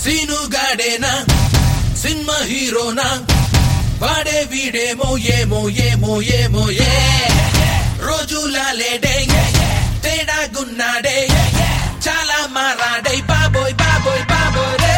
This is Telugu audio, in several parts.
సీనుగాడేనా సినిమా హీరోనా వాడే వీడేమో ఏమో ఏమో ఏమో ఏ రోజులా లేడే తేడాగున్నాడే చాలా మారాడే బాబోయ్ బాబోయ్ బాబోయ్ రే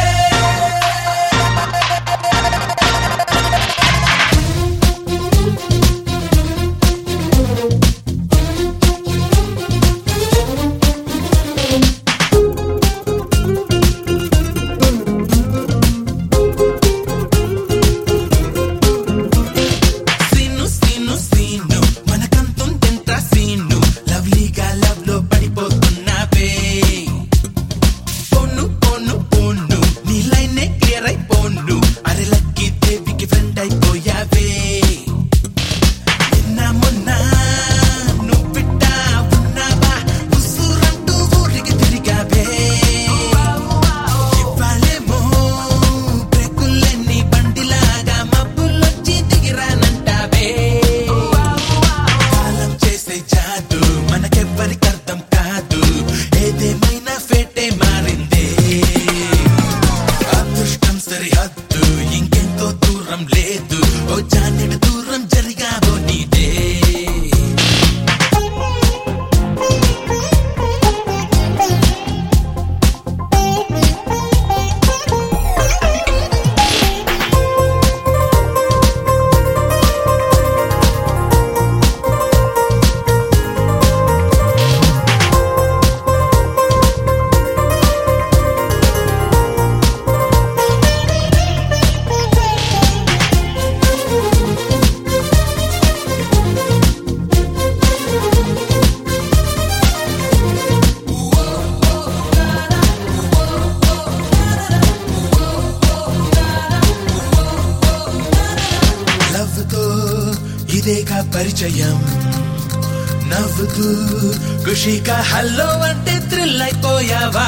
ఇదేగా పరిచయం నవ్వుతూ ఖుషిగా హల్లో అంటే థ్రిల్ అయిపోయావా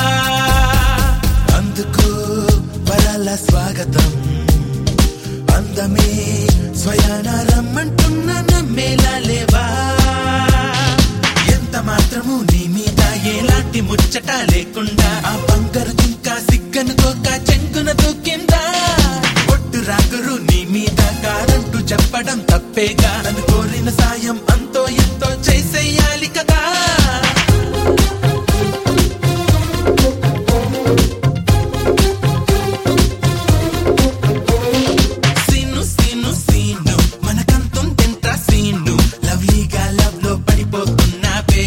అందుకు వరాల స్వాగతం అందమే స్వయాన రమ్మంటున్న నమ్మేలా లేవా ఎంత మాత్రము నీ మీద ఎలాంటి ముచ్చట లేకుండా ఆ బంగారు ఇంకా సిగ్గనుకోక చెంగున దూకిందా ఒట్టు రాగురు నీ మీద కారంటూ చెప్పడం తప్పేగా నన్ను కోరిన సాయం అంతో ఎంతో చేసేయాలి కదా సీను సీను సీను మనకంతం తింటా సీను లవ్లీగా లవ్ లో పడిపోతున్నావే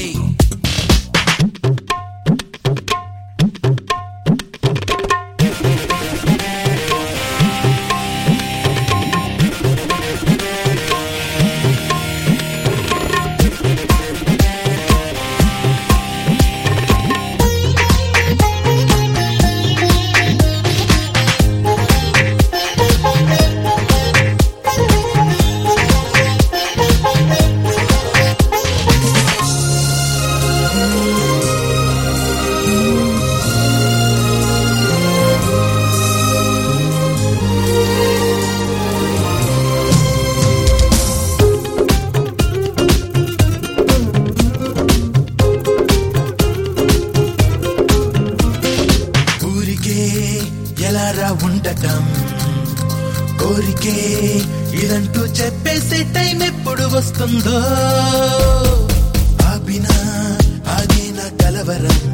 ఎలారా ఉండటం కోరికే ఇదంటూ చెప్పేసే టైం ఎప్పుడు వస్తుందో ఆపినా ఆగిన కలవరం